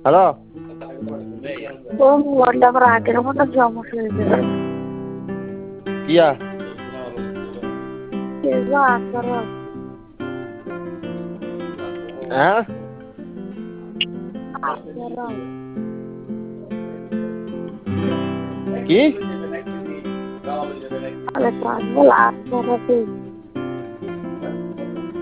hello ও মোবাইলটা আবার আগের মতো সমস্যা হয়েছে কিয়া হ্যাঁ কি Olha só, vou lá, vou